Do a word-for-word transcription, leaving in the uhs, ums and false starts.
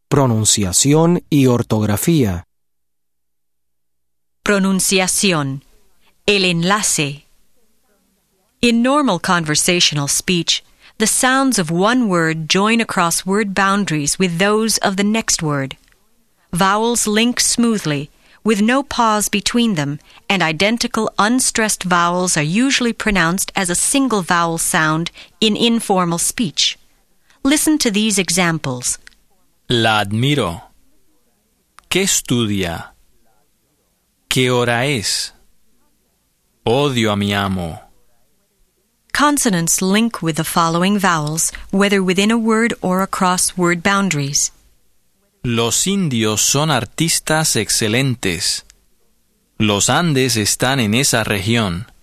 pronunciación y ortografía. Pronunciación. El enlace. In normal conversational speech, the sounds of one word join across word boundaries with those of the next word. Vowels link smoothly, with no pause between them, and identical unstressed vowels are usually pronounced as a single vowel sound in informal speech. Listen to these examples. La admiro. ¿Qué estudia? ¿Qué hora es? Odio a mi amo. Consonants link with the following vowels, whether within a word or across word boundaries. Los indios son artistas excelentes. Los Andes están en esa región.